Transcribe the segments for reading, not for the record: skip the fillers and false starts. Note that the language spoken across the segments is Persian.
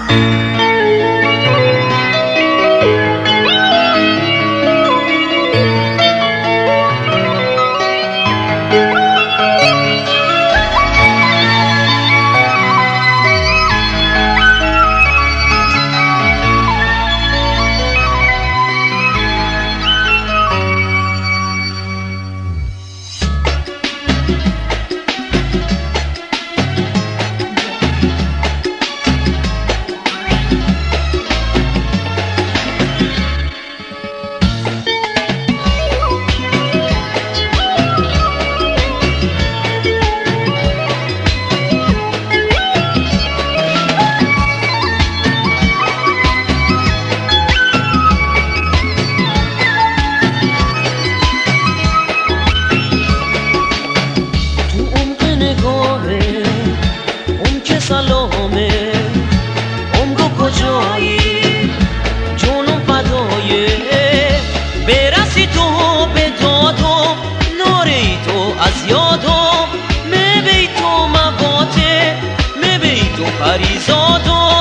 سلامه عمرو کجایی جونم فدایه برسی تو به دادم ناری تو از یادم میبی تو مواته میبی تو پریزادم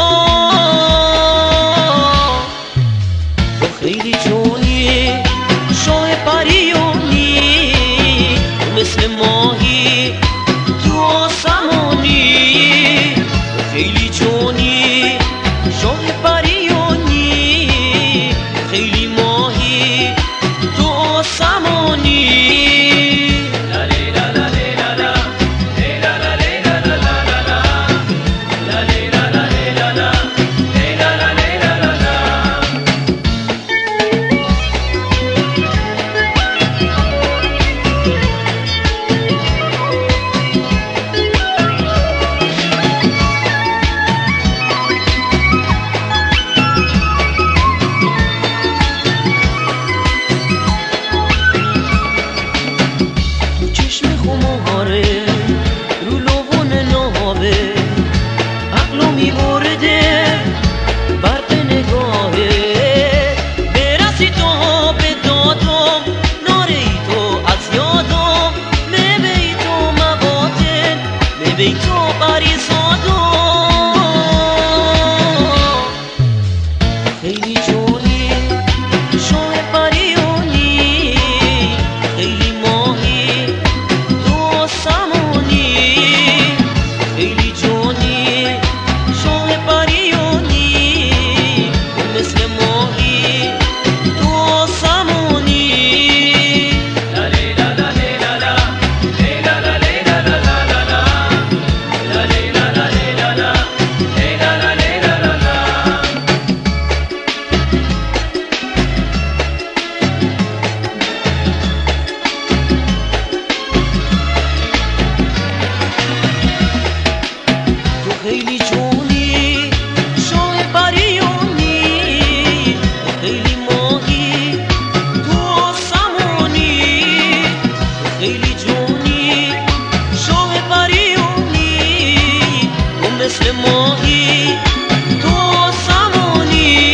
تو خیلی جونی شاه پریونی تو مثل ماهی تو آسمانی خیلی جونی شاه پریونی خیلی ماهی تو آسمانی بی تو پریزادم خیلی جونی شاه پریونی خیلی ماهی تو آسمانی خیلی جونی شاه پریونی مثل ماهی تو آسمانی خیلی جونی شاه پریونی خیلی ماهی تو آسمانی خیلی جونی شاه پریونی تو مثل ماهی تو آسمانی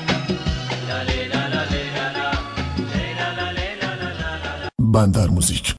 بندر موزیک